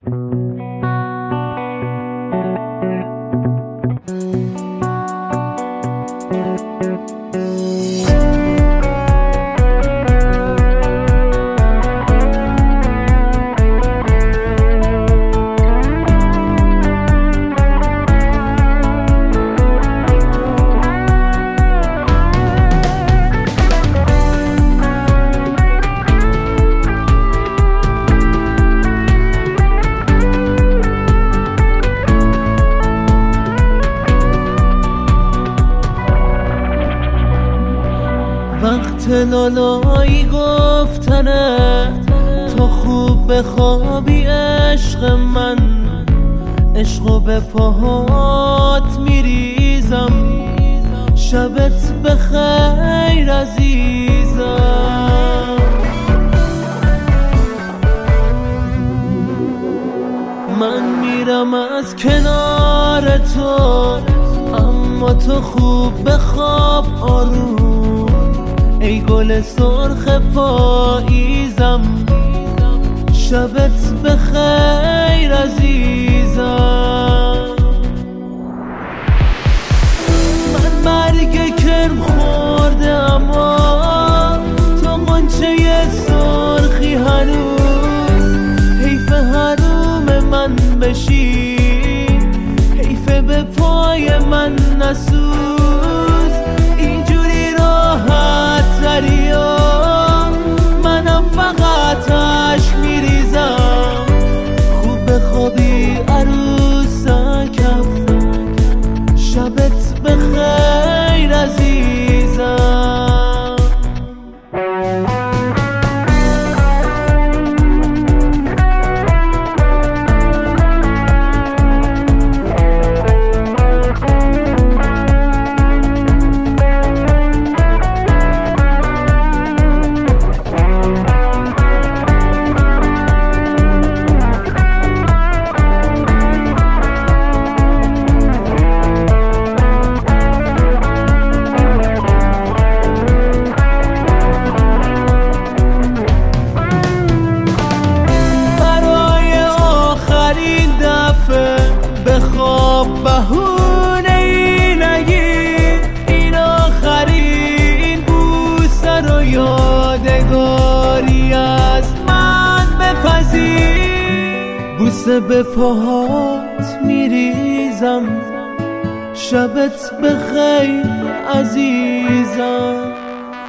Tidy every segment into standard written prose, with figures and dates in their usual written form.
وقت لالایی گفتنه تا خوب بخوابی عشق من، عشقو به پاهات میریزم، شبت بخیر عزیزم. من میرم از کنار تو، اما تو خوب بخواب آروم، ای گل سرخ پاییزم، شبت بخیر عزیزم. من مرگ کرم خورده اما تو غنچه سرخی هنوز، حیف حروم من بشی، حیف به پای من نسوز، اینجوری راحت تریا منم فقط عشق میریزم. خوب بخوابی عروسکم، شبت بخیر عزیزم. بخواب بهونه ای نگیر، این آخرین بوسه رو یادگاری از من بپذیر. بوسه به پاهات میریزم، شبت بخیر عزیزم.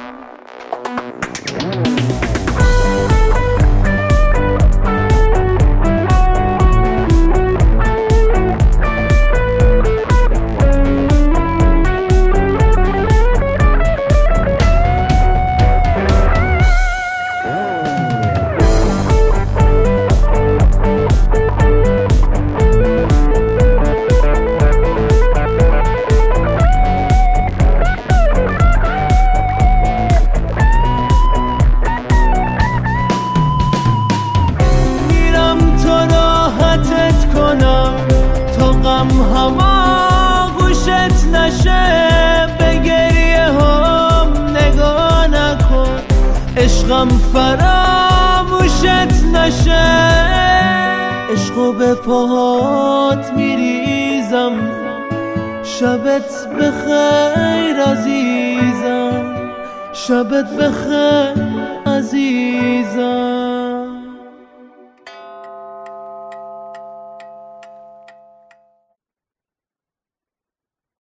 تا غم هوا گوشت نشه، به گریه هم نگاه نکن، عشقم فراموشت نشه. عشقو به پاهات میریزم، شبت بخیر عزیزم، شبت بخیر عزیزم.